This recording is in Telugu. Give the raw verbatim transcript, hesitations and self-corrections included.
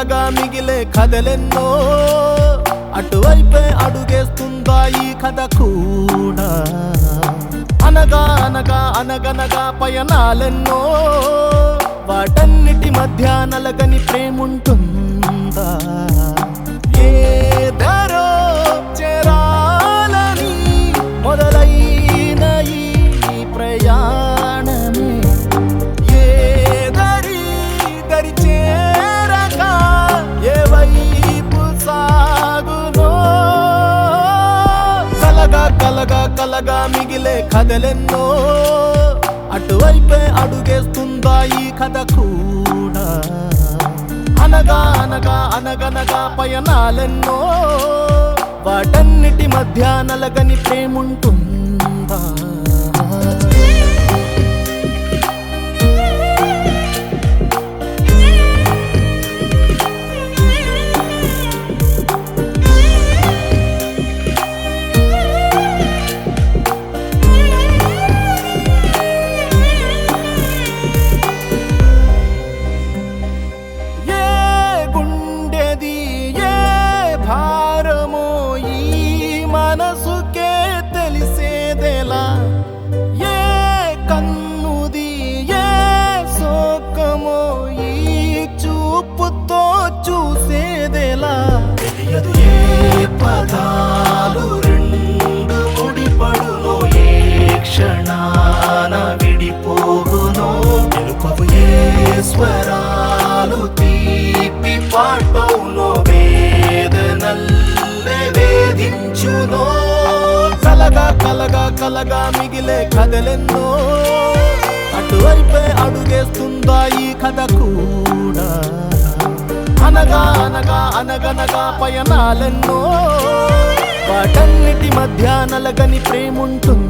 కలగా మిగిలే కథలెన్నో అటువైపే అడుగేస్తుందా ఈ కథ కూడా. అనగా అనగా అనగనగా పయనాలెన్నో వాటన్నిటి మధ్య నలగని ప్రేముంటుందా. ఏ దారో చేరాలని మొదలైన ఈ ప్రయాణమే ఏ దరి దరి చేరక ఏ వైపు సాగునో. కలగా కలగా కలగా మిగిలే కథలెన్నో అటువైపే అడుగేస్తుందా ఈ కథ కూడా. అనగా అనగా అనగనగా పయనాలెన్నో వాటన్నిటి మధ్య నలగని ప్రేముంటుందా. మనసుకే తెలిసేదేలా ఏ కన్నుది ఏ సోకమో ఈ చూపుతో చూసేదేలా. తెలియదు ఏ పదాలు రెండు ముడిపడునో ఏ క్షణాన విడిపోగునో. తెలుపవు ఏ స్వరాలు తీపి పాటవునో వేదనల్లే వేధించునో. కలగా కలగా కలగా మిగిలే కథలెన్నో అటువైపే అడుగేస్తుందా ఈ కథ కూడా. అనగా అనగా అనగనగా పయనాలెన్నో వాటన్నిటి మధ్య నలగని ప్రేముంటుంది.